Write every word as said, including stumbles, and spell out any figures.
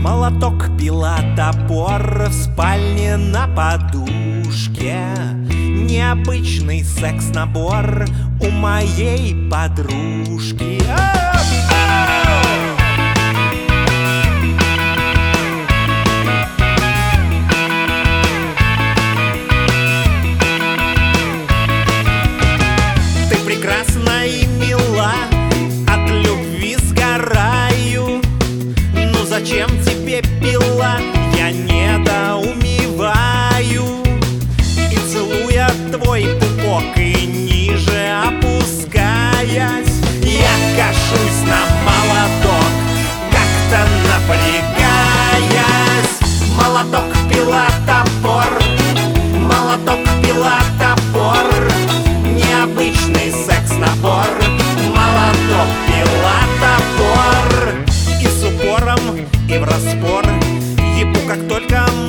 Молоток, пила, топор в спальне на подушке. Необычный секс-набор у моей подружки. Ты прекрасна и мила, от любви сгораю. Ну зачем тебе пила? Я недоумеваю. И целуя твой пупок и ниже опускаясь, я кашусь на молоток, как-то напрягаясь. Молоток, пила, топор, молоток, пила, топор, необычный секс-набор. Молоток, пила, топор, и с упором, и в распор ебу как только